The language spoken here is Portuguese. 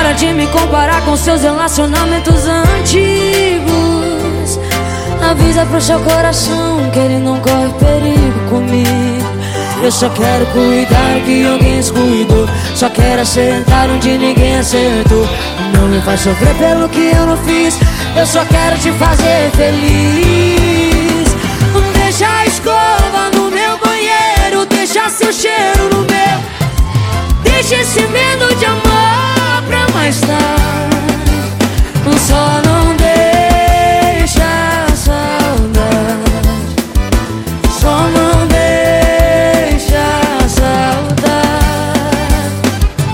Para de me comparar com seus relacionamentos antigos. Avisa pro seu coração que ele não corre perigo comigo. Eu só quero cuidar que alguém descuidou. Só quero acertar onde ninguém acertou. Não me faz sofrer pelo que eu não fiz. Eu só quero te fazer feliz. Deixa a escova no meu banheiro, deixa seu cheiro no meu. Deixa esse medo de amor pra mais tarde. Só não